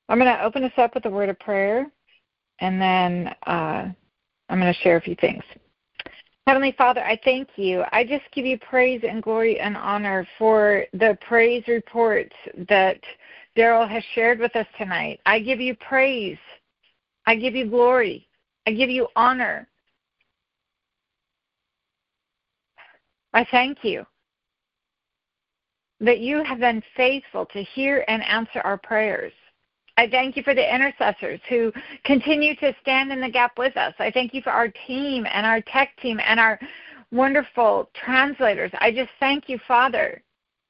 I'm going to open us up with a word of prayer, and then I'm going to share a few things. Heavenly Father, I thank you. I just give you praise and glory and honor for the praise reports that Daryl has shared with us tonight. I give you praise. I give you glory. I give you honor. I thank you that you have been faithful to hear and answer our prayers. I thank you for the intercessors who continue to stand in the gap with us. I thank you for our team and our tech team and our wonderful translators. I just thank you, Father,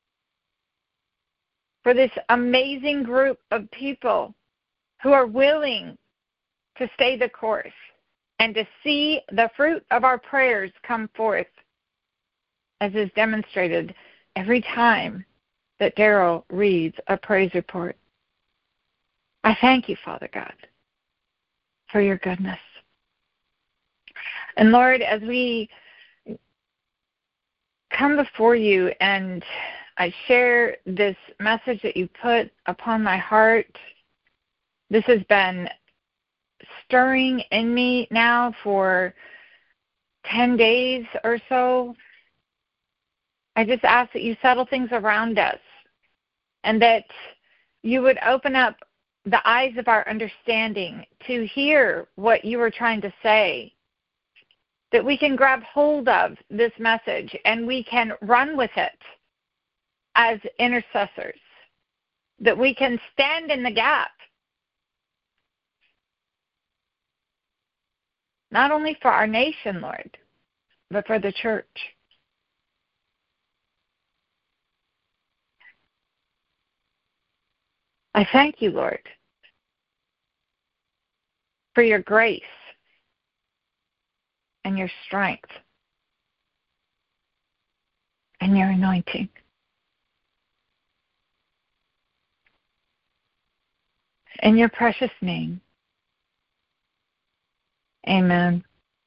for this amazing group of people who are willing to stay the course and to see the fruit of our prayers come forth, as is demonstrated every time that Daryl reads a praise report. I thank you, Father God, for your goodness. And Lord, as we come before you and I share this message that you put upon my heart, this has been stirring in me now for 10 days or so. I just ask that you settle things around us and that you would open up the eyes of our understanding to hear what you were trying to say, that we can grab hold of this message and we can run with it as intercessors, that we can stand in the gap, not only for our nation, Lord, but for the church. I thank you, Lord, for your grace and your strength and your anointing. In your precious name, amen.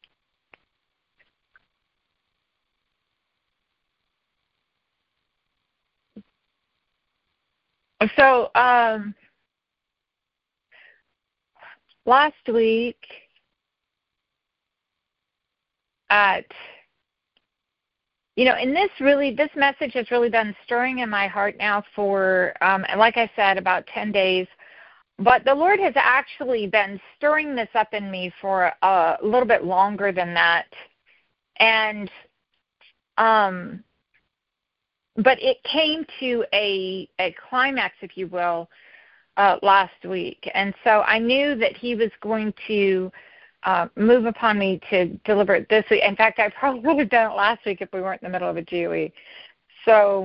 So, last week and this message has really been stirring in my heart now for, like I said, about 10 days. But the Lord has actually been stirring this up in me for a little bit longer than that. And, but it came to a climax, if you will, last week. And so I knew that he was going to move upon me to deliver it this week. In fact, I probably would have done it last week if we weren't in the middle of a GOE. So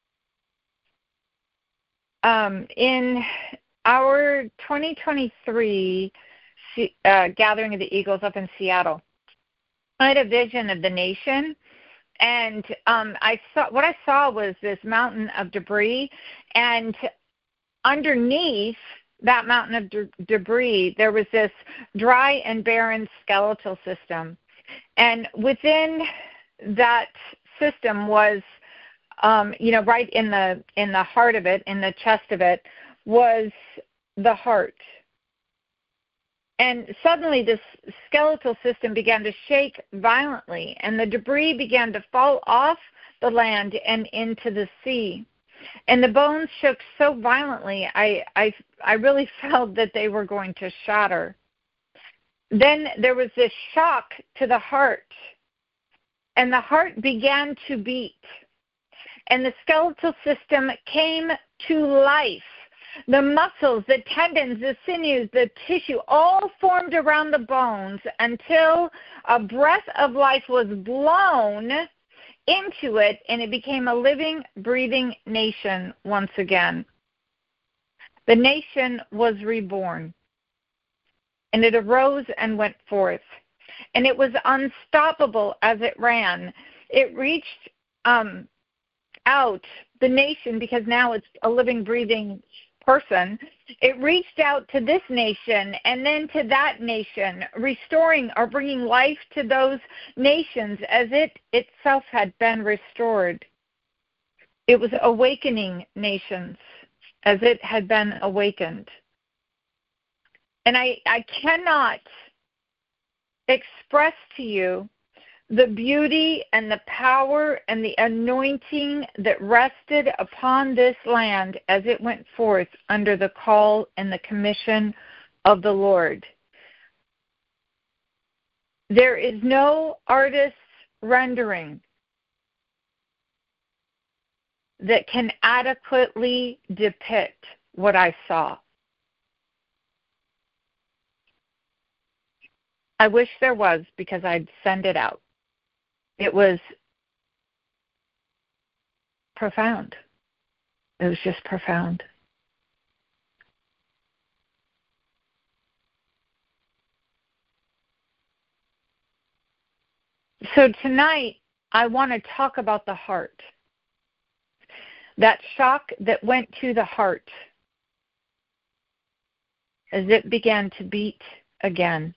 in our 2023 Gathering of the Eagles up in Seattle, I had a vision of the nation. And what I saw was this mountain of debris, and underneath that mountain of debris, there was this dry and barren skeletal system. And within that system was, right in the heart of it, in the chest of it, was the heart. And suddenly this skeletal system began to shake violently, and the debris began to fall off the land and into the sea. And the bones shook so violently, I really felt that they were going to shatter. Then there was this shock to the heart, and the heart began to beat. And the skeletal system came to life. The muscles, the tendons, the sinews, the tissue all formed around the bones until a breath of life was blown into it, and it became a living, breathing nation once again. The nation was reborn, and it arose and went forth, and it was unstoppable as it ran. It reached out, the nation, because now it's a living, breathing person, it reached out to this nation and then to that nation, restoring or bringing life to those nations as it itself had been restored. It was awakening nations as it had been awakened. And I cannot express to you the beauty and the power and the anointing that rested upon this land as it went forth under the call and the commission of the Lord. There is no artist's rendering that can adequately depict what I saw. I wish there was, because I'd send it out. It was profound. It was just profound. So tonight, I want to talk about the heart. That shock that went to the heart as it began to beat again.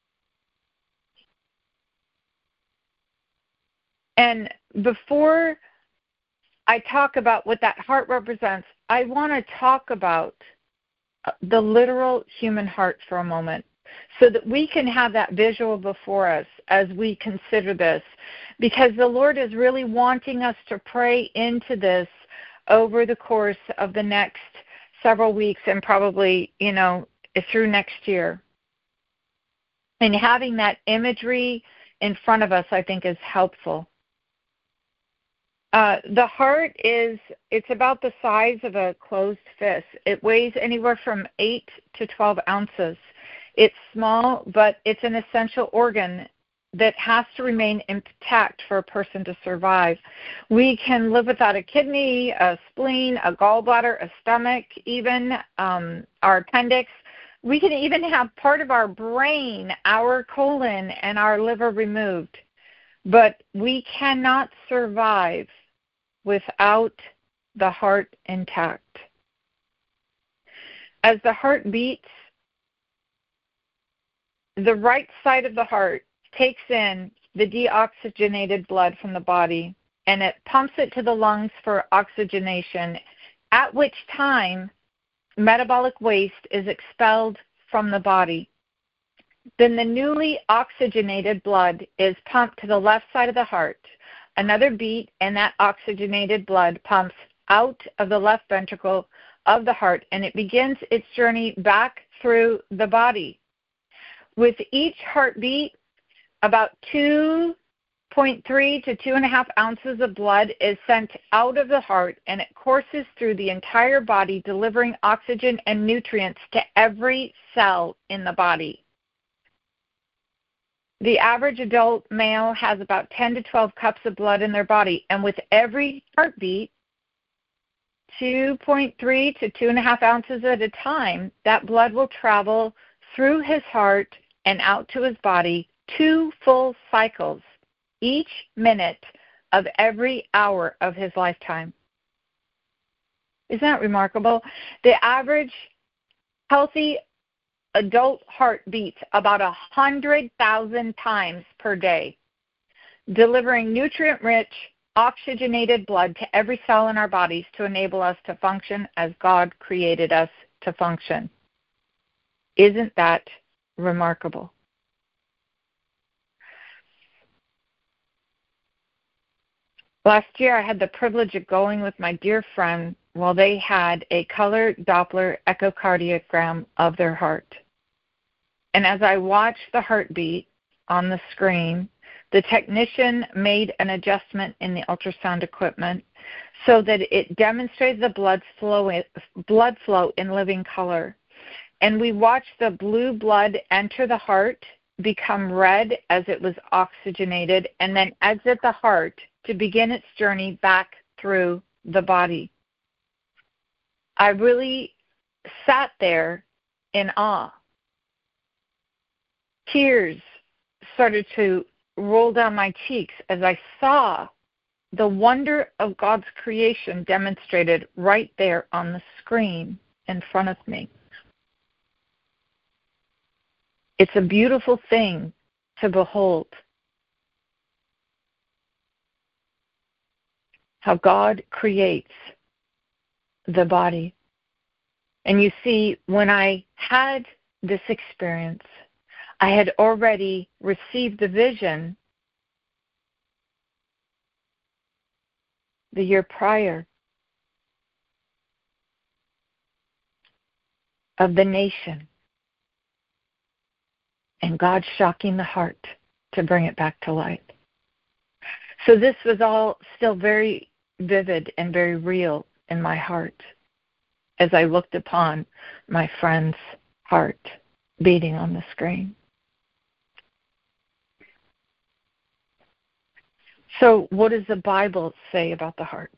And before I talk about what that heart represents, I want to talk about the literal human heart for a moment so that we can have that visual before us as we consider this, because the Lord is really wanting us to pray into this over the course of the next several weeks and probably, through next year. And having that imagery in front of us, I think, is helpful. The heart it's about the size of a closed fist. It weighs anywhere from 8 to 12 ounces. It's small, but it's an essential organ that has to remain intact for a person to survive. We can live without a kidney, a spleen, a gallbladder, a stomach, even our appendix. We can even have part of our brain, our colon, and our liver removed. But we cannot survive without the heart intact. As the heart beats, the right side of the heart takes in the deoxygenated blood from the body, and it pumps it to the lungs for oxygenation, at which time metabolic waste is expelled from the body. Then the newly oxygenated blood is pumped to the left side of the heart. Another beat, and that oxygenated blood pumps out of the left ventricle of the heart, and it begins its journey back through the body. With each heartbeat, about 2.3 to 2.5 ounces of blood is sent out of the heart, and it courses through the entire body, delivering oxygen and nutrients to every cell in the body. The average adult male has about 10 to 12 cups of blood in their body, and with every heartbeat, 2.3 to 2.5 ounces at a time, that blood will travel through his heart and out to his body 2 full cycles each minute of every hour of his lifetime. Isn't that remarkable? The average healthy adult heart beats about 100,000 times per day, delivering nutrient-rich, oxygenated blood to every cell in our bodies to enable us to function as God created us to function. Isn't that remarkable? Last year, I had the privilege of going with my dear friend while they had a color Doppler echocardiogram of their heart. And as I watched the heartbeat on the screen, the technician made an adjustment in the ultrasound equipment so that it demonstrated the blood flow in living color. And we watched the blue blood enter the heart, become red as it was oxygenated, and then exit the heart to begin its journey back through the body. I really sat there in awe. Tears started to roll down my cheeks as I saw the wonder of God's creation demonstrated right there on the screen in front of me. It's a beautiful thing to behold. How God creates the body. And you see, when I had this experience. I had already received the vision the year prior of the nation and God shocking the heart to bring it back to light. So this was all still very vivid and very real in my heart as I looked upon my friend's heart beating on the screen. So what does the Bible say about the heart?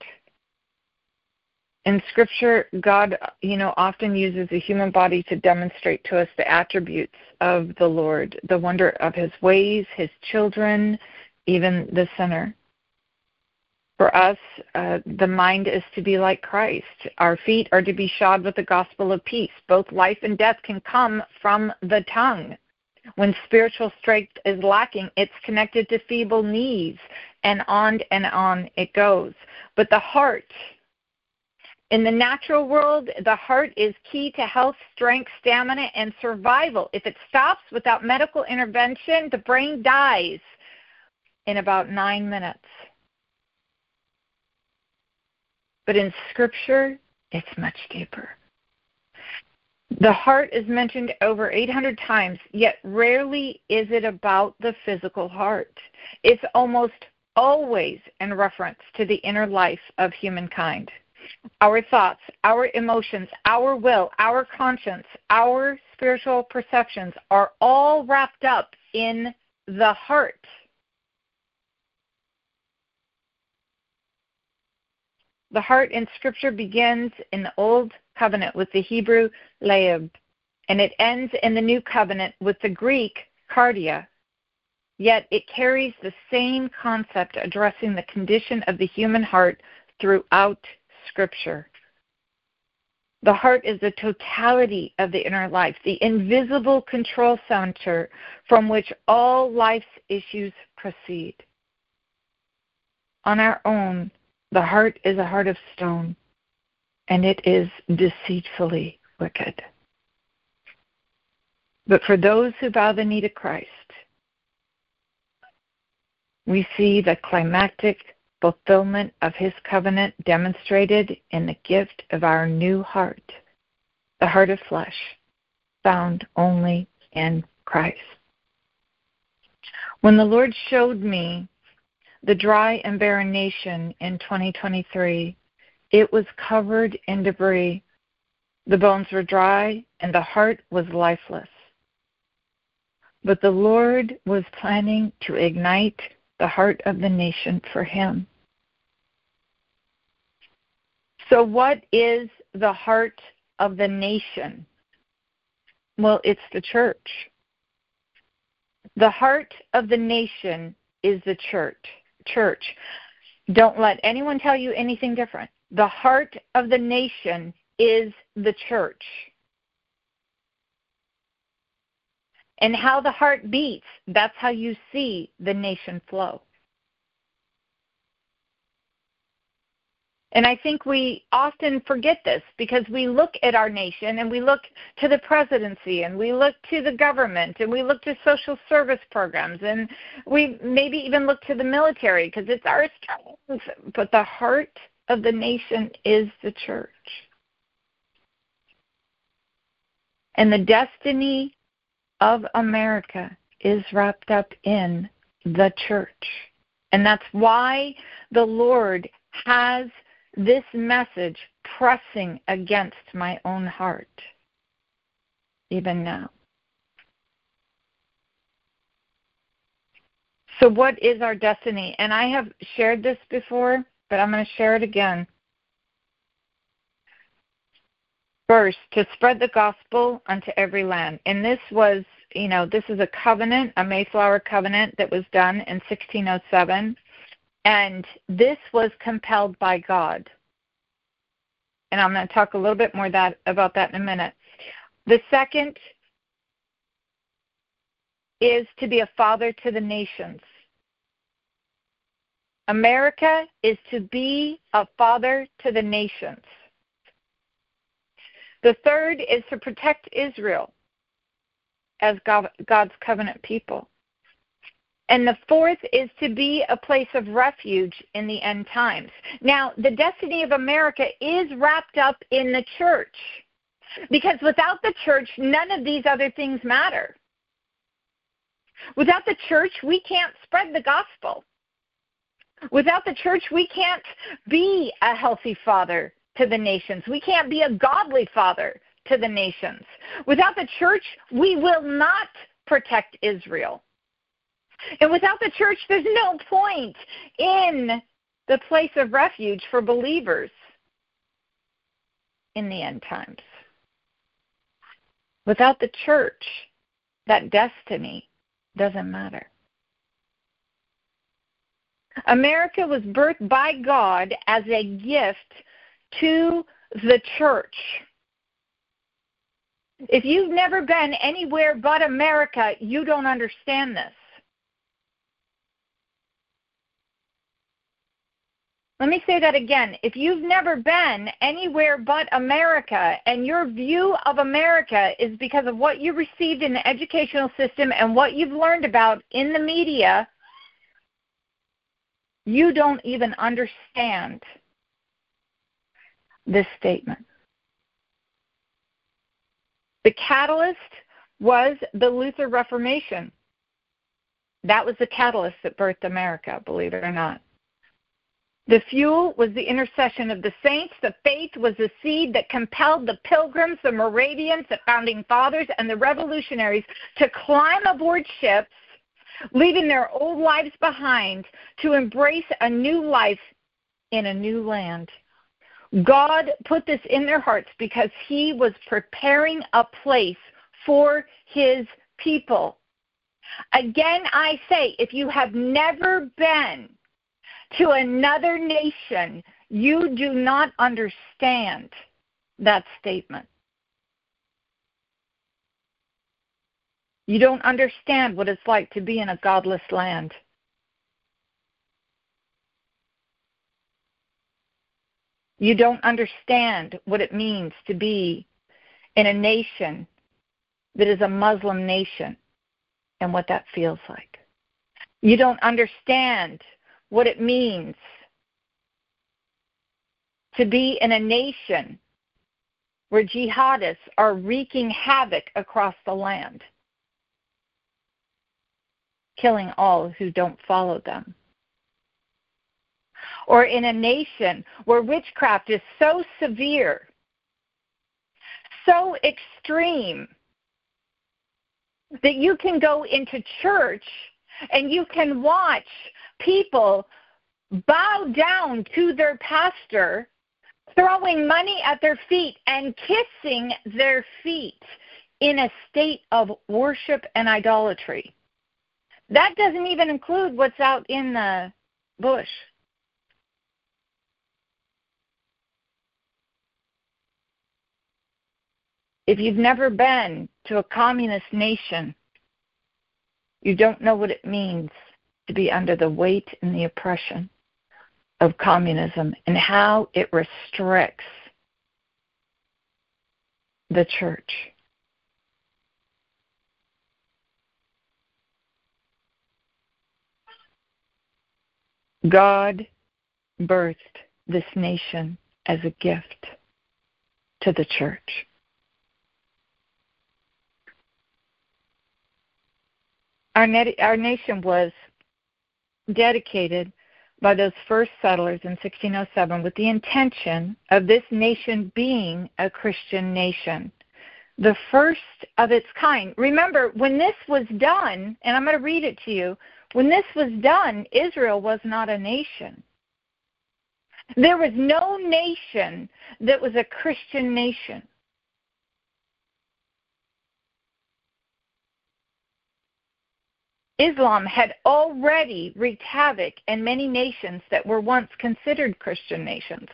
In Scripture, God, often uses the human body to demonstrate to us the attributes of the Lord, the wonder of His ways, His children, even the sinner. For us, the mind is to be like Christ. Our feet are to be shod with the gospel of peace. Both life and death can come from the tongue. When spiritual strength is lacking, it's connected to feeble knees, and on it goes. But the heart, in the natural world, the heart is key to health, strength, stamina, and survival. If it stops without medical intervention, the brain dies in about 9 minutes. But in Scripture, it's much deeper. The heart is mentioned over 800 times, yet rarely is it about the physical heart. It's almost always in reference to the inner life of humankind. Our thoughts, our emotions, our will, our conscience, our spiritual perceptions are all wrapped up in the heart. The heart in Scripture begins in the Old Covenant with the Hebrew leib, and it ends in the New Covenant with the Greek cardia. Yet it carries the same concept addressing the condition of the human heart throughout Scripture. The heart is the totality of the inner life, the invisible control center from which all life's issues proceed. On our own, the heart is a heart of stone, and it is deceitfully wicked. But for those who bow the knee to Christ, we see the climactic fulfillment of His covenant demonstrated in the gift of our new heart, the heart of flesh, found only in Christ. When the Lord showed me the dry and barren nation in 2023, it was covered in debris. The bones were dry and the heart was lifeless. But the Lord was planning to ignite the heart of the nation for Him. So what is the heart of the nation? Well, it's the church. The heart of the nation is the church. Don't let anyone tell you anything different. The heart of the nation is the church. And how the heart beats, that's how you see the nation flow. And I think we often forget this because we look at our nation and we look to the presidency and we look to the government and we look to social service programs and we maybe even look to the military because it's our strength. But the heart of the nation is the church. And the destiny of America is wrapped up in the church. And that's why the Lord has this message pressing against my own heart, even now. So what is our destiny? And I have shared this before, but I'm going to share it again. First, to spread the gospel unto every land. And this was, this is a covenant, a Mayflower covenant that was done in 1607. And this was compelled by God. And I'm going to talk a little bit more about that in a minute. The second is to be a father to the nations. America is to be a father to the nations. The third is to protect Israel. as God's covenant people. And the fourth is to be a place of refuge in the end times. Now, the destiny of America is wrapped up in the church, because without the church, none of these other things matter. Without the church, we can't spread the gospel. Without the church, we can't be a healthy father to the nations. We can't be a godly father to the nations. Without the church, we will not protect Israel. And without the church, there's no point in the place of refuge for believers in the end times. Without the church, that destiny doesn't matter. America was birthed by God as a gift to the church. If you've never been anywhere but America, you don't understand this. Let me say that again. If you've never been anywhere but America, and your view of America is because of what you received in the educational system and what you've learned about in the media, you don't even understand this statement. The catalyst was the Luther Reformation. That was the catalyst that birthed America, believe it or not. The fuel was the intercession of the saints. The faith was the seed that compelled the Pilgrims, the Moravians, the Founding Fathers, and the Revolutionaries to climb aboard ships, leaving their old lives behind to embrace a new life in a new land. God put this in their hearts because He was preparing a place for His people. Again, I say, if you have never been to another nation, you do not understand that statement. You don't understand what it's like to be in a godless land. You don't understand what it means to be in a nation that is a Muslim nation and what that feels like. You don't understand what it means to be in a nation where jihadists are wreaking havoc across the land, killing all who don't follow them. Or in a nation where witchcraft is so severe, so extreme, that you can go into church and you can watch people bow down to their pastor, throwing money at their feet and kissing their feet in a state of worship and idolatry. That doesn't even include what's out in the bush. If you've never been to a communist nation, you don't know what it means to be under the weight and the oppression of communism and how it restricts the church. God birthed this nation as a gift to the church. Our nation was dedicated by those first settlers in 1607 with the intention of this nation being a Christian nation, the first of its kind. Remember, when this was done, and I'm going to read it to you, when this was done, Israel was not a nation. There was no nation that was a Christian nation. Islam had already wreaked havoc in many nations that were once considered Christian nations.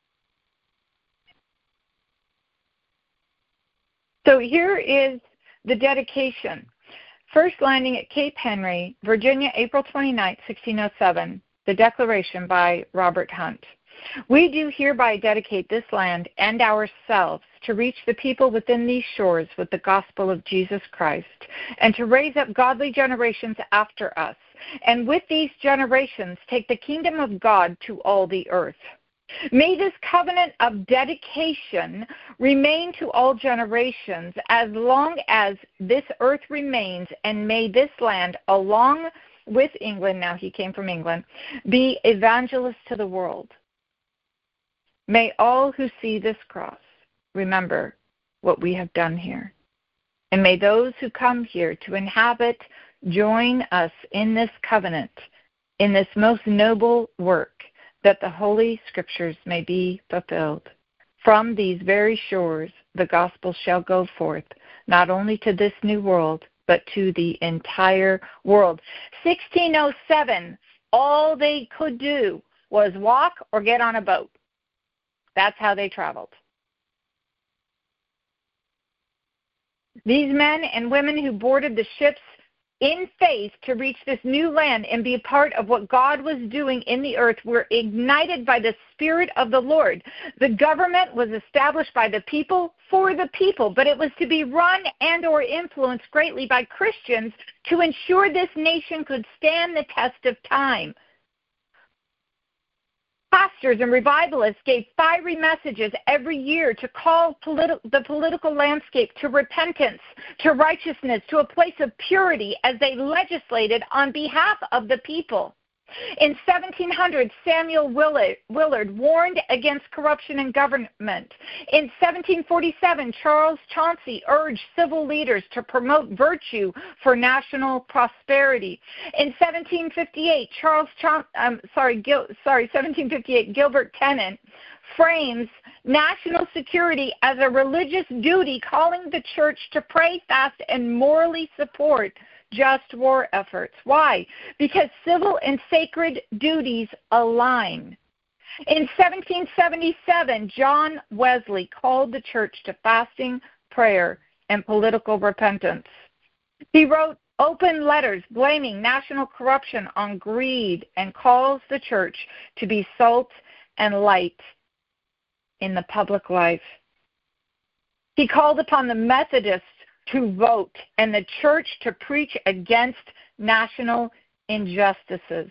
So here is the dedication. First landing at Cape Henry, Virginia, April 29, 1607. The Declaration by Robert Hunt. We do hereby dedicate this land and ourselves to reach the people within these shores with the gospel of Jesus Christ, and to raise up godly generations after us, and with these generations take the kingdom of God to all the earth. May this covenant of dedication remain to all generations as long as this earth remains, and may this land, along with England, now he came from England, be evangelists to the world. May all who see this cross remember what we have done here. And may those who come here to inhabit join us in this covenant, in this most noble work, that the Holy Scriptures may be fulfilled. From these very shores the gospel shall go forth, not only to this new world, but to the entire world. 1607, all they could do was walk or get on a boat. That's how they traveled. These men and women who boarded the ships in faith to reach this new land and be a part of what God was doing in the earth were ignited by the Spirit of the Lord. The government was established by the people for the people, but it was to be run and or influenced greatly by Christians to ensure this nation could stand the test of time. Pastors and revivalists gave fiery messages every year to call the political landscape to repentance, to righteousness, to a place of purity as they legislated on behalf of the people. In 1700, Samuel Willard warned against corruption in government. In 1747, Charles Chauncey urged civil leaders to promote virtue for national prosperity. In 1758, 1758, Gilbert Tennant frames national security as a religious duty, calling the church to pray, fast, and morally support just war efforts. Why? Because civil and sacred duties align. In 1777, John Wesley called the church to fasting, prayer, and political repentance. He wrote open letters blaming national corruption on greed and calls the church to be salt and light in the public life. He called upon the Methodists to vote and the church to preach against national injustices.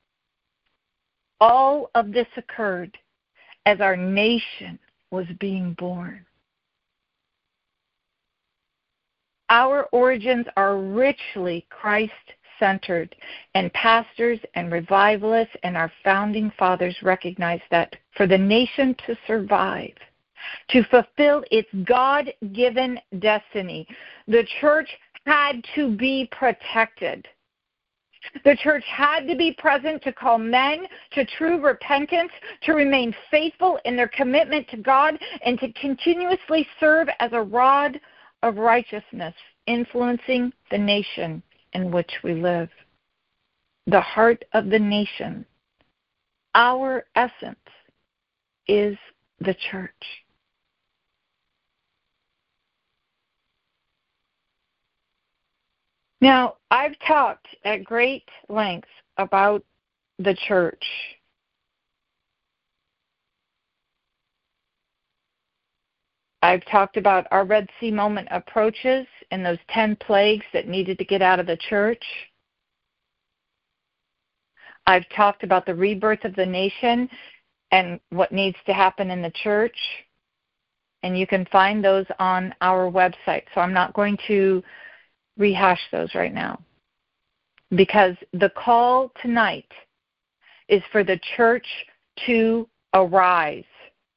All of this occurred as our nation was being born. Our origins are richly Christ-centered, and pastors and revivalists and our founding fathers recognize that for the nation to survive, to fulfill its God-given destiny, the church had to be protected. The church had to be present to call men to true repentance, to remain faithful in their commitment to God, and to continuously serve as a rod of righteousness, influencing the nation in which we live. The heart of the nation, our essence, is the church. Now, I've talked at great length about the church. I've talked about our Red Sea moment approaches and those 10 plagues that needed to get out of the church. I've talked about the rebirth of the nation and what needs to happen in the church. And you can find those on our website. So I'm not going to rehash those right now, because the call tonight is for the church to arise.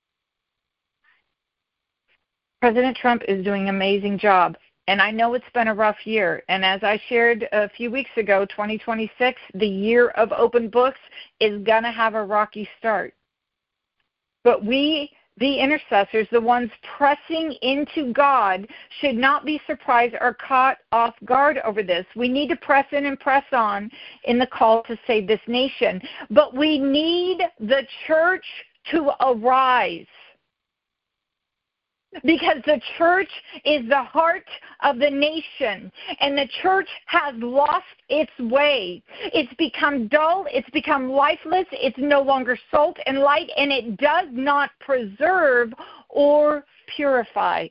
President Trump is doing an amazing job, and I know it's been a rough year. And as I shared a few weeks ago, 2026, the year of open books, is going to have a rocky start. But we, the intercessors, the ones pressing into God, should not be surprised or caught off guard over this. We need to press in and press on in the call to save this nation. But we need the church to arise, because the church is the heart of the nation, and the church has lost its way. It's become dull, it's become lifeless, it's no longer salt and light, and it does not preserve or purify.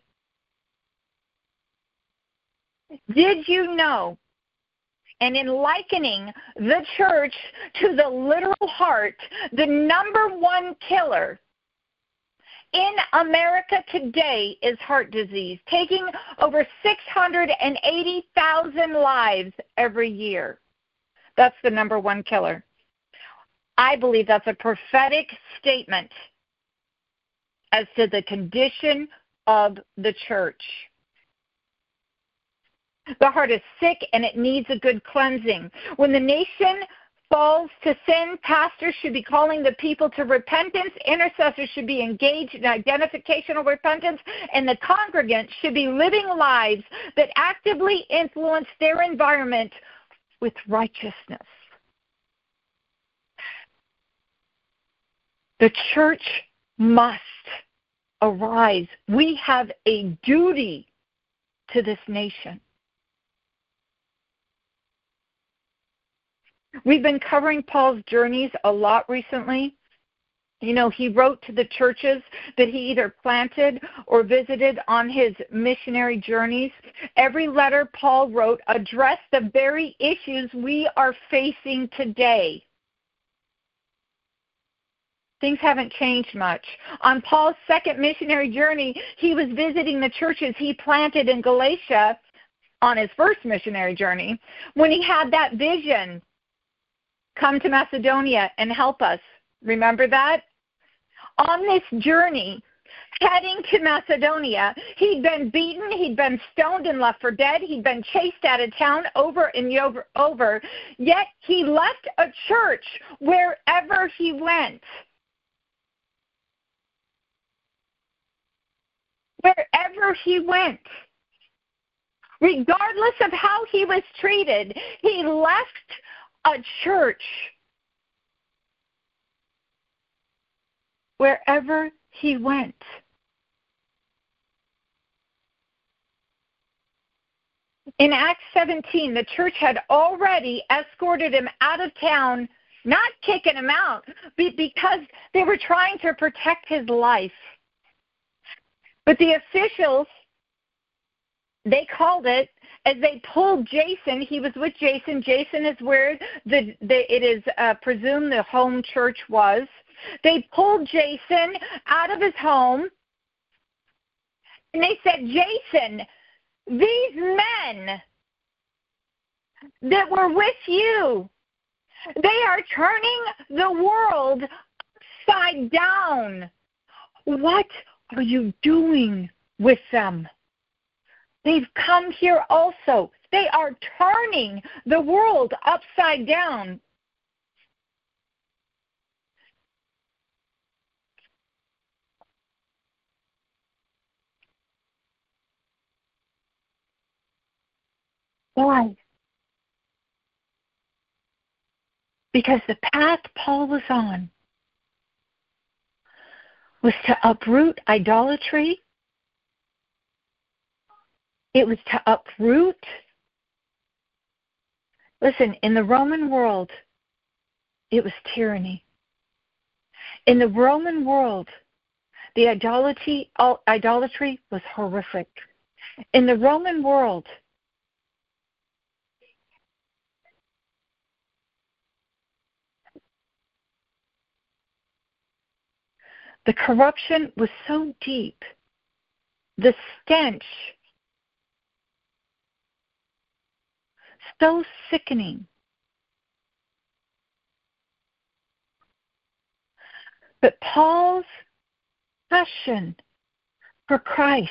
Did you know? And in likening the church to the literal heart, the number one killer in America today is heart disease, taking over 680,000 lives every year. That's the number one killer. I believe that's a prophetic statement as to the condition of the church. The heart is sick and it needs a good cleansing. When the nation falls to sin, pastors should be calling the people to repentance, intercessors should be engaged in identificational repentance, and the congregants should be living lives that actively influence their environment with righteousness. The church must arise. We have a duty to this nation. We've been covering Paul's journeys a lot recently. You know, he wrote to the churches that he either planted or visited on his missionary journeys. Every letter Paul wrote addressed the very issues we are facing today. Things haven't changed much. On Paul's second missionary journey, he was visiting the churches he planted in Galatia on his first missionary journey when he had that vision. Come to Macedonia and help us. Remember that? On this journey, heading to Macedonia, he'd been beaten, he'd been stoned and left for dead, he'd been chased out of town over and over, yet he left a church wherever he went. Wherever he went. Regardless of how he was treated, he left a church wherever he went. In Acts 17, the church had already escorted him out of town, not kicking him out, because they were trying to protect his life. But the officials, they called it, as they pulled Jason. He was with Jason. Jason is where it is presumed the home church was. They pulled Jason out of his home, and they said, Jason, these men that were with you, they are turning the world upside down. What are you doing with them? They've come here also. They are turning the world upside down. Why? Because the path Paul was on was to uproot idolatry. It was to uproot. Listen, in the Roman world, it was tyranny. In the Roman world, the idolatry was horrific. In the Roman world, the corruption was so deep, the stench so sickening. But Paul's passion for Christ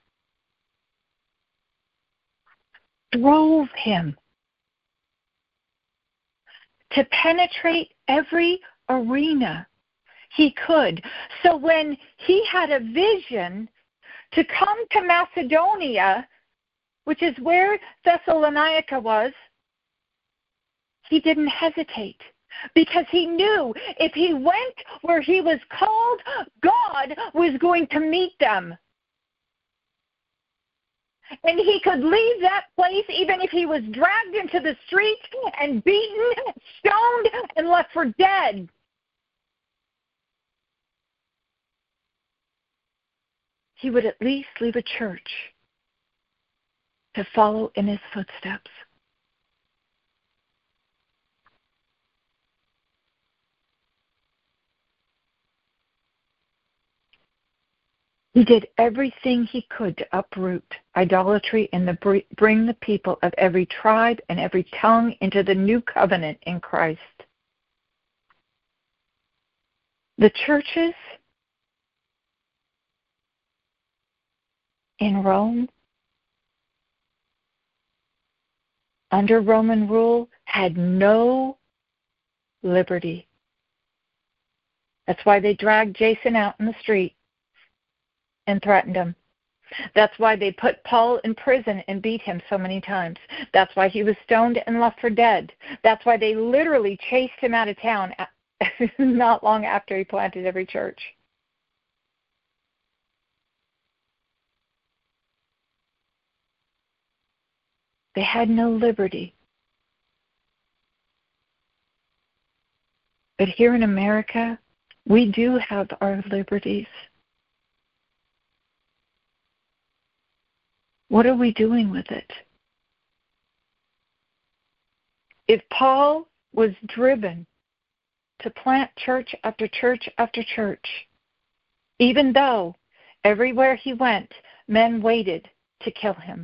drove him to penetrate every arena he could. So when he had a vision to come to Macedonia, which is where Thessalonica was, he didn't hesitate, because he knew if he went where he was called, God was going to meet them. And he could leave that place even if he was dragged into the streets and beaten, stoned, and left for dead. He would at least leave a church to follow in his footsteps. He did everything he could to uproot idolatry and bring the people of every tribe and every tongue into the new covenant in Christ. The churches in Rome, under Roman rule, had no liberty. That's why they dragged Jason out in the street and threatened him. That's why they put Paul in prison and beat him so many times. That's why he was stoned and left for dead. That's why they literally chased him out of town not long after he planted every church. They had no liberty. But here in America, we do have our liberties. What are we doing with it? If Paul was driven to plant church after church after church, even though everywhere he went, men waited to kill him,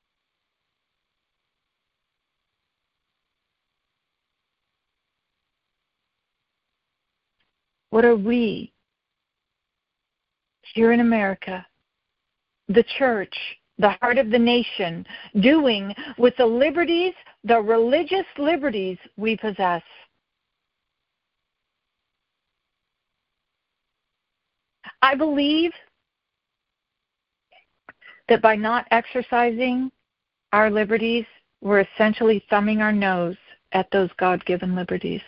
what are we here in America, the church, the heart of the nation, doing with the liberties, the religious liberties we possess? I believe that by not exercising our liberties, we're essentially thumbing our nose at those God-given liberties.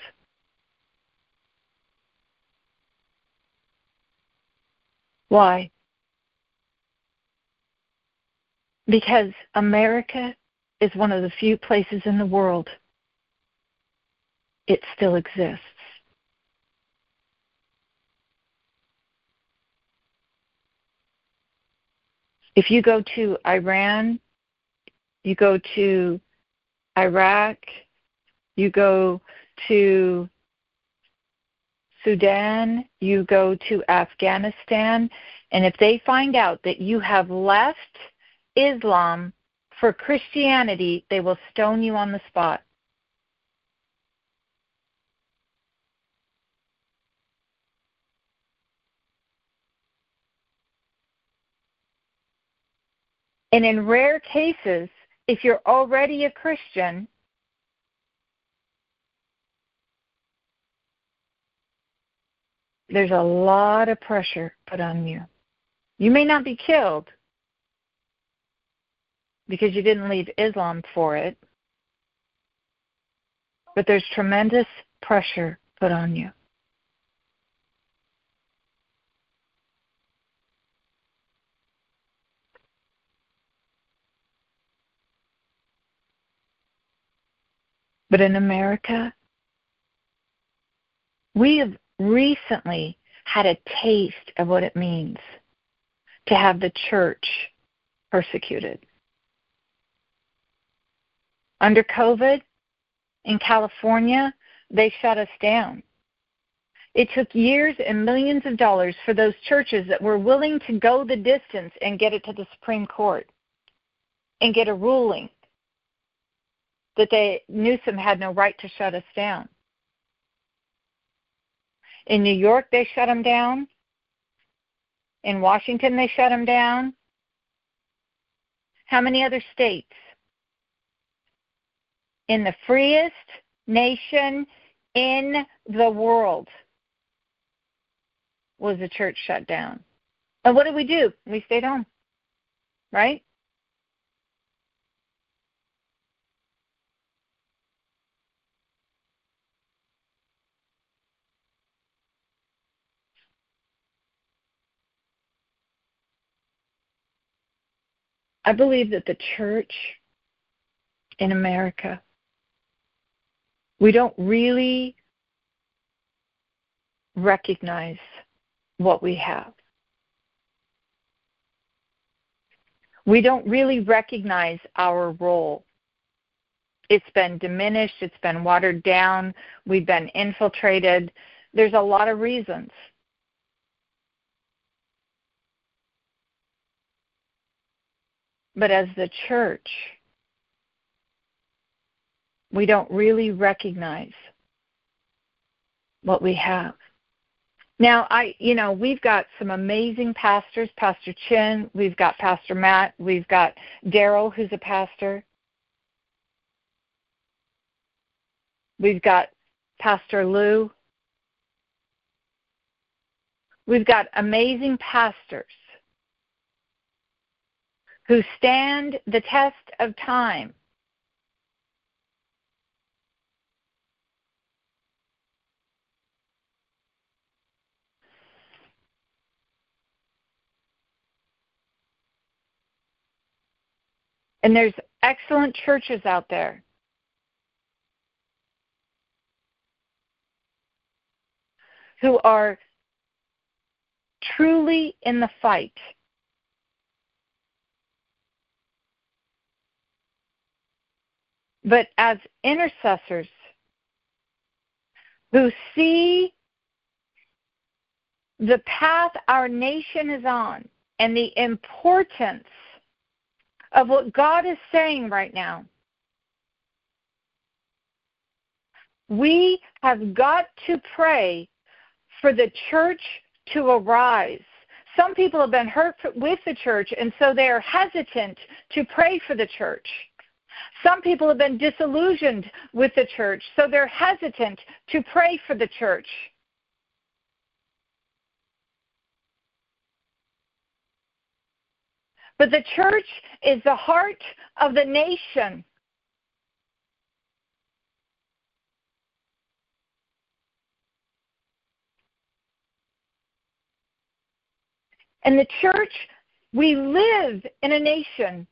Why? Because America is one of the few places in the world it still exists. If you go to Iran, you go to Iraq, you go to Sudan, you go to Afghanistan, and if they find out that you have left Islam for Christianity, they will stone you on the spot. And in rare cases, if you're already a Christian, there's a lot of pressure put on you. You may not be killed because you didn't leave Islam for it, but there's tremendous pressure put on you. But in America, we have recently had a taste of what it means to have the church persecuted. Under COVID, in California, they shut us down. It took years and millions of dollars for those churches that were willing to go the distance and get it to the Supreme Court and get a ruling that Newsom had no right to shut us down. In New York, they shut them down. In Washington, they shut them down. How many other states? In the freest nation in the world was the church shut down. And what did we do? We stayed home, right? I believe that the church in America, we don't really recognize what we have. We don't really recognize our role. It's been diminished. It's been watered down. We've been infiltrated. There's a lot of reasons. But as the church, we don't really recognize what we have. Now, we've got some amazing pastors, Pastor Chin, we've got Pastor Matt, we've got Daryl, who's a pastor. We've got Pastor Lou. We've got amazing pastors who stand the test of time. And there's excellent churches out there who are truly in the fight. But as intercessors who see the path our nation is on and the importance of what God is saying right now, we have got to pray for the church to arise. Some people have been hurt with the church, and so they are hesitant to pray for the church. Some people have been disillusioned with the church, so they're hesitant to pray for the church. But the church is the heart of the nation. And the church, we live in a nation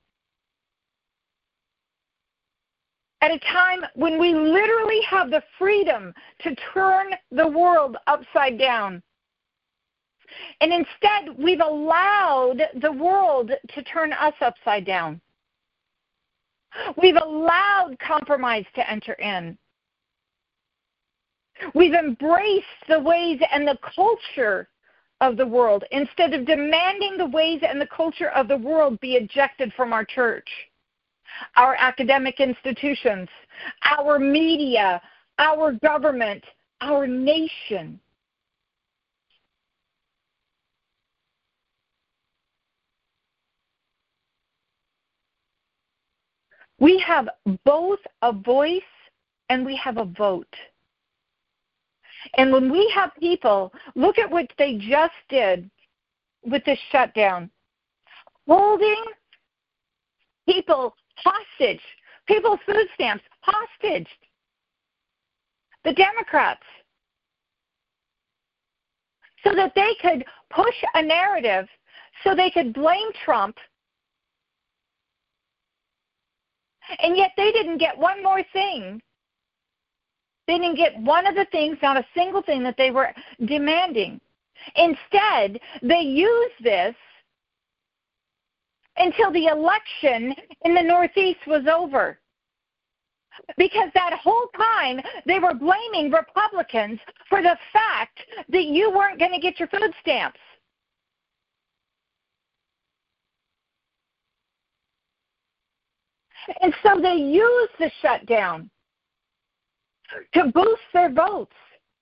at a time when we literally have the freedom to turn the world upside down. And instead, we've allowed the world to turn us upside down. We've allowed compromise to enter in. We've embraced the ways and the culture of the world instead of demanding the ways and the culture of the world be ejected from our church, our academic institutions, our media, our government, our nation. We have both a voice and we have a vote. And when we have people, look at what they just did with this shutdown, holding people hostage, people's food stamps hostage, the Democrats, so that they could push a narrative, so they could blame Trump. And yet they didn't get one more thing. They didn't get one of the things, not a single thing that they were demanding. Instead, they used this until the election in the Northeast was over. Because that whole time, they were blaming Republicans for the fact that you weren't going to get your food stamps. And so they used the shutdown to boost their votes.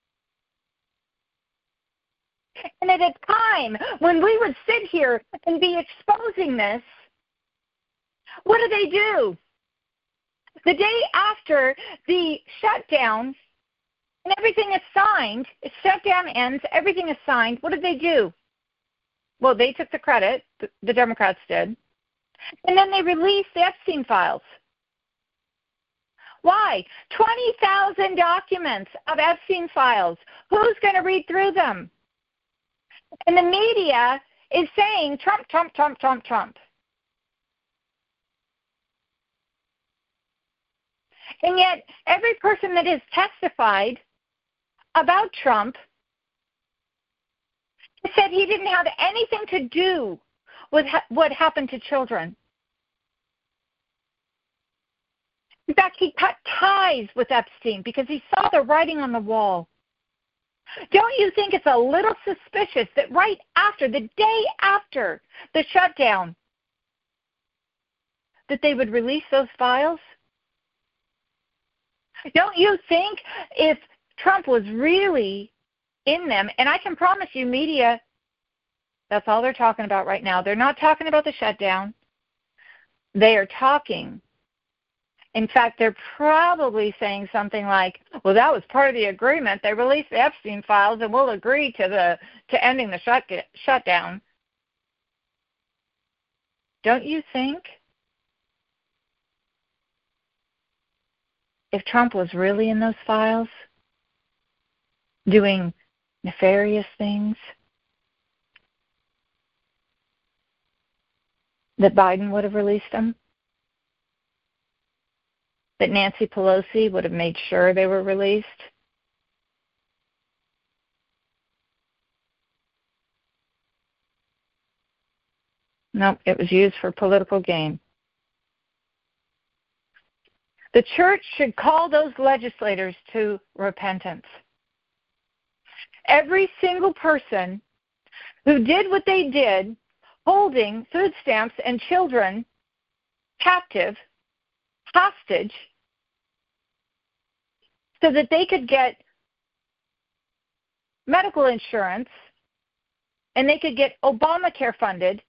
And at a time when we would sit here and be exposing this, what do? The day after the shutdown and everything is signed, the shutdown ends, everything is signed, what did they do? Well, they took the credit, the Democrats did, and then they released the Epstein files. Why? 20,000 documents of Epstein files. Who's going to read through them? And the media is saying Trump, Trump, Trump, Trump, Trump. And yet, every person that has testified about Trump said he didn't have anything to do with what happened to children. In fact, he cut ties with Epstein because he saw the writing on the wall. Don't you think it's a little suspicious that right after, the day after the shutdown, that they would release those files? Don't you think if Trump was really in them, and I can promise you, media, that's all they're talking about right now. They're not talking about the shutdown. They are talking. In fact, they're probably saying something like, well, that was part of the agreement. They released the Epstein files and we'll agree to ending the shutdown. Don't you think if Trump was really in those files doing nefarious things, that Biden would have released them? That Nancy Pelosi would have made sure they were released? Nope, it was used for political gain. The church should call those legislators to repentance. Every single person who did what they did, holding food stamps and children captive, hostage, so that they could get medical insurance and they could get Obamacare funded,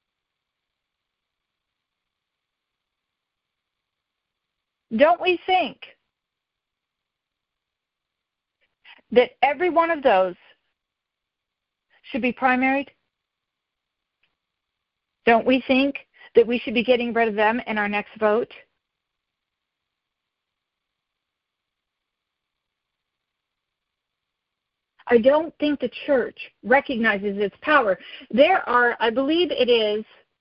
don't we think that every one of those should be primaried? Don't we think that we should be getting rid of them in our next vote? I don't think the church recognizes its power. There are, I believe it is,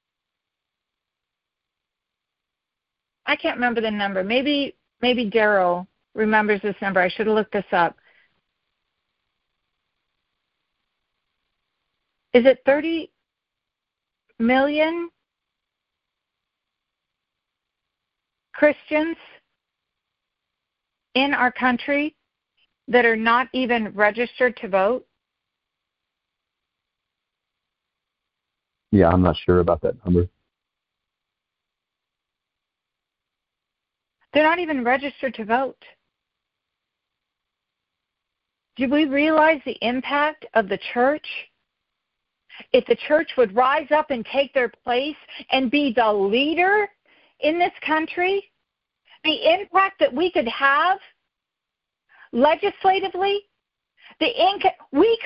I can't remember the number. Maybe Daryl remembers this number. I should have looked this up. Is it 30 million Christians in our country that are not even registered to vote? Yeah, I'm not sure about that number. They're not even registered to vote. Do we realize the impact of the church? If the church would rise up and take their place and be the leader in this country, the impact that we could have legislatively, we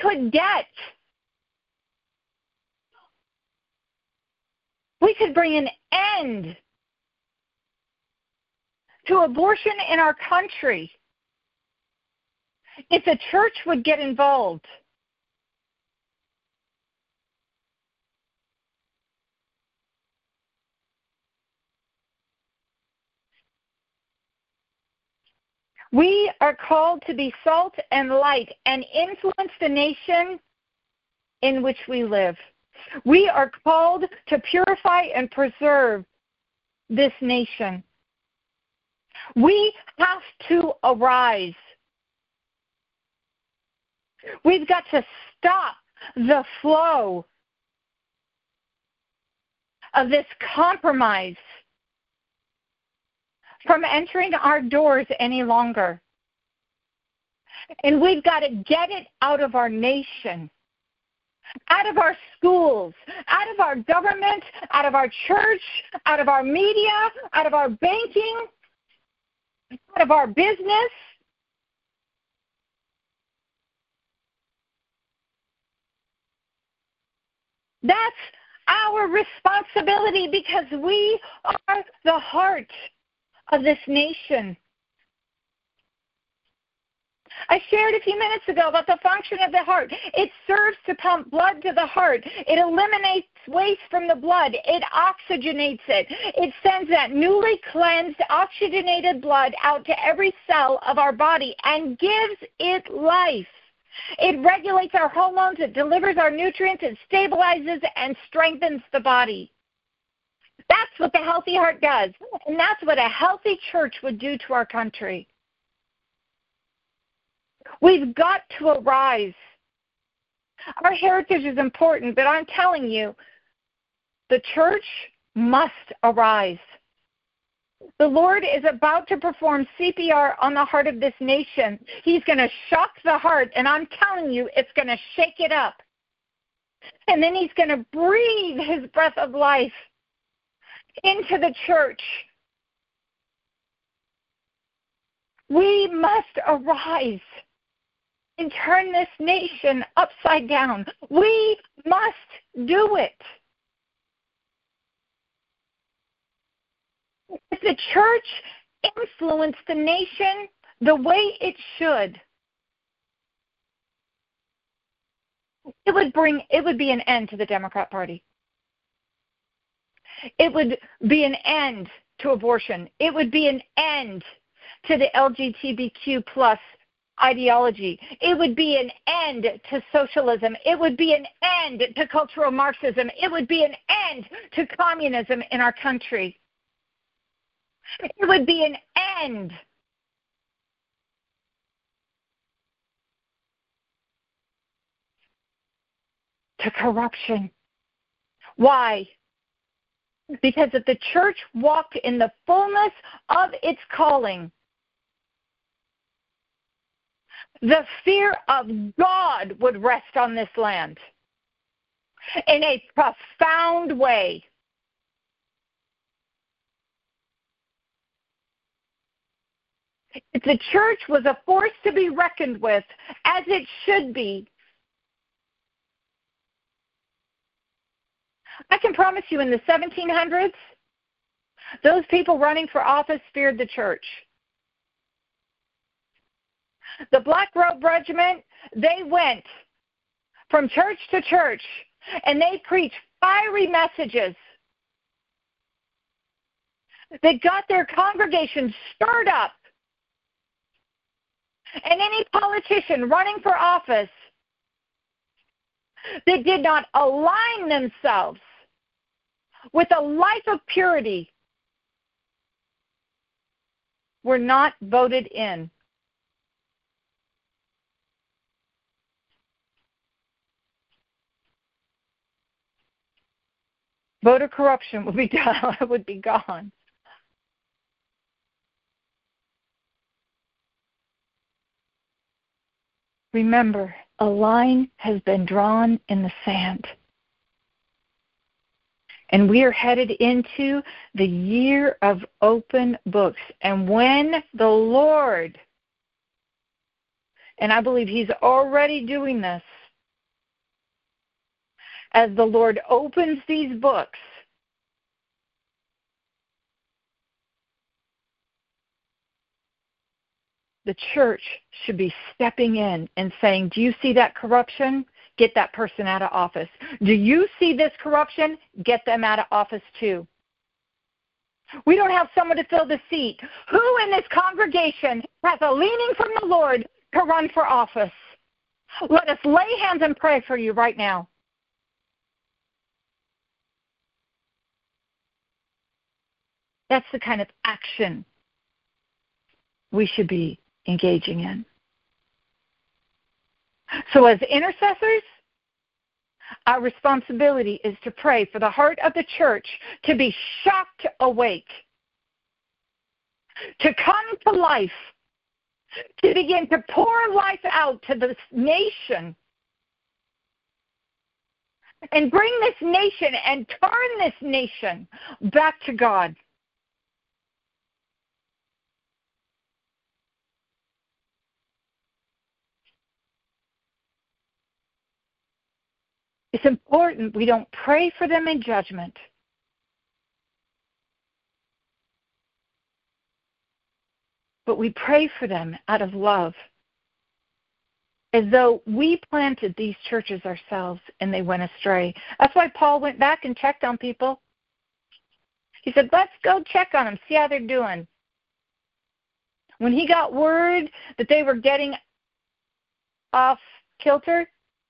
could bring an end to abortion in our country if the church would get involved. We are called to be salt and light and influence the nation in which we live. We are called to purify and preserve this nation. We have to arise. We've got to stop the flow of this compromise from entering our doors any longer. And we've got to get it out of our nation, out of our schools, out of our government, out of our church, out of our media, out of our banking, out of our business. That's our responsibility because we are the heart of this nation. I shared a few minutes ago about the function of the heart. It serves to pump blood to the heart. It eliminates waste from the blood. It oxygenates it. It sends that newly cleansed, oxygenated blood out to every cell of our body and gives it life. It regulates our hormones. It delivers our nutrients. It stabilizes and strengthens the body. That's what the healthy heart does. And that's what a healthy church would do to our country. We've got to arise. Our heritage is important, but I'm telling you, the church must arise. The Lord is about to perform CPR on the heart of this nation. He's going to shock the heart, and I'm telling you, it's going to shake it up. And then he's going to breathe his breath of life into the church. We must arise and turn this nation upside down. We must do it. If the church influenced the nation the way it should, it would be an end to the Democrat Party. It would be an end to abortion. It would be an end to the LGBTQ plus ideology. It would be an end to socialism. It would be an end to cultural Marxism. It would be an end to communism in our country. It would be an end to corruption. Why? Because if the church walked in the fullness of its calling, the fear of God would rest on this land in a profound way. If the church was a force to be reckoned with, as it should be, I can promise you in the 1700s, those people running for office feared the church. The Black Robe Regiment, they went from church to church, and they preached fiery messages that got their congregations stirred up. And any politician running for office that did not align themselves with a life of purity were not voted in. Voter corruption would be gone. Remember, a line has been drawn in the sand. And we are headed into the year of open books. And when the Lord, and I believe he's already doing this, as the Lord opens these books, the church should be stepping in and saying, do you see that corruption? Get that person out of office. Do you see this corruption? Get them out of office too. We don't have someone to fill the seat. Who in this congregation has a leaning from the Lord to run for office? Let us lay hands and pray for you right now. That's the kind of action we should be engaging in. So as intercessors, our responsibility is to pray for the heart of the church to be shocked awake, to come to life, to begin to pour life out to this nation, and bring this nation and turn this nation back to God. It's important we don't pray for them in judgment. But we pray for them out of love as though we planted these churches ourselves and they went astray. That's why Paul went back and checked on people. He said, let's go check on them, see how they're doing. When he got word that they were getting off kilter,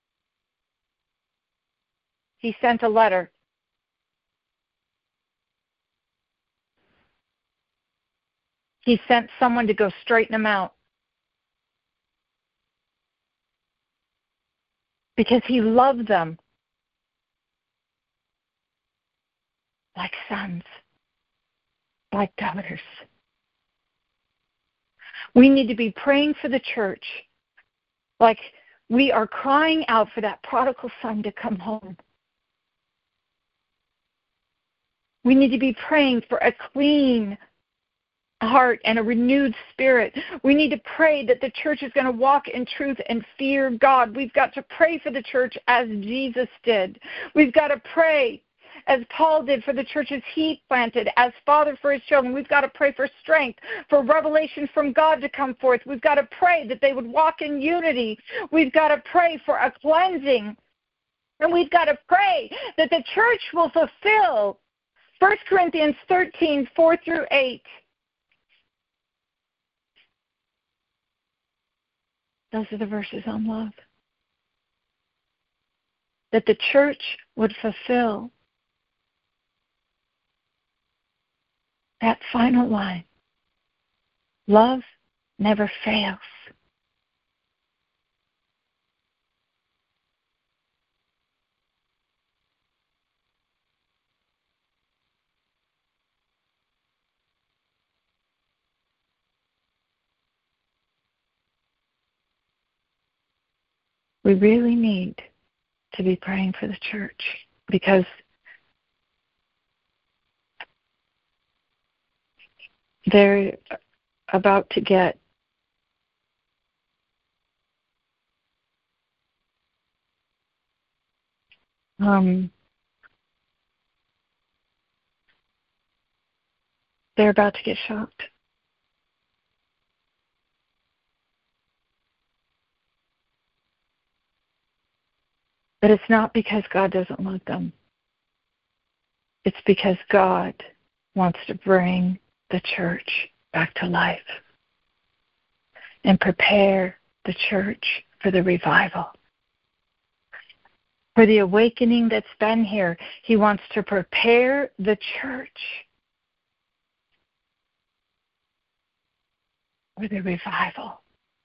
he sent a letter. He sent someone to go straighten them out. Because he loved them like sons, like daughters. We need to be praying for the church like we are crying out for that prodigal son to come home. We need to be praying for a clean heart and a renewed spirit. We need to pray that the church is going to walk in truth and fear God. We've got to pray for the church as Jesus did. We've got to pray as Paul did for the churches he planted, as father for his children. We've got to pray for strength, for revelation from God to come forth. We've got to pray that they would walk in unity. We've got to pray for a cleansing. And we've got to pray that the church will fulfill 1 Corinthians 13, 4 through 8. Those are the verses on love. That the church would fulfill that final line. Love never fails. We really need to be praying for the church because they're about to get shocked. But it's not because God doesn't love them. It's because God wants to bring the church back to life and prepare the church for the revival. For the awakening that's been here, he wants to prepare the church for the revival.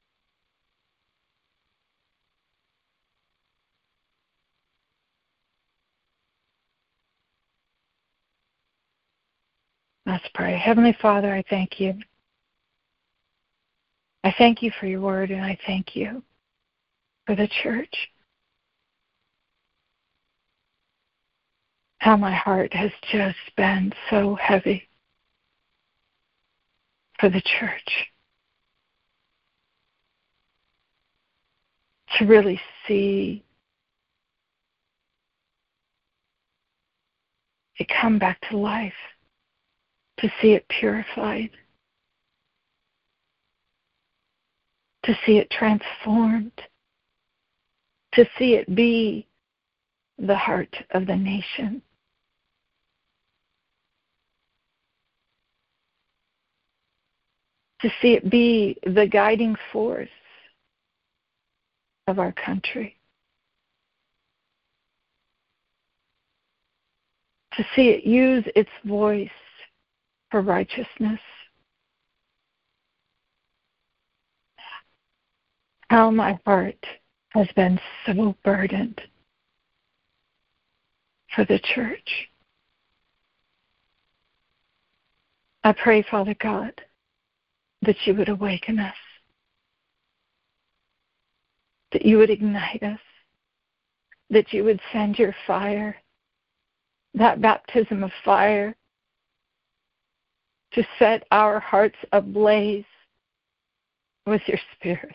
Let's pray. Heavenly Father, I thank you. I thank you for your word, and I thank you for the church. How my heart has just been so heavy for the church. To really see it come back to life. To see it purified, to see it transformed, to see it be the heart of the nation. To see it be the guiding force of our country. To see it use its voice for righteousness. How my heart has been so burdened for the church. I pray, Father God, that you would awaken us, that you would ignite us, that you would send your fire, that baptism of fire, to set our hearts ablaze with your Spirit.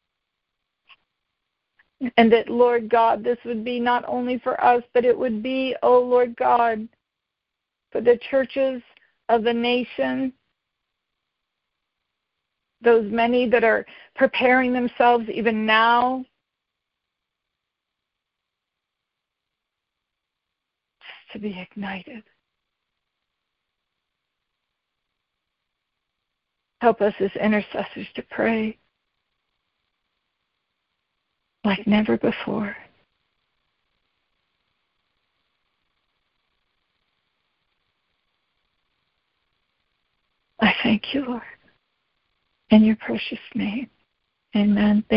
And that, Lord God, this would be not only for us, but it would be, oh Lord God, for the churches of the nation, those many that are preparing themselves even now to be ignited. Help us as intercessors to pray like never before. I thank you, Lord, in your precious name. Amen.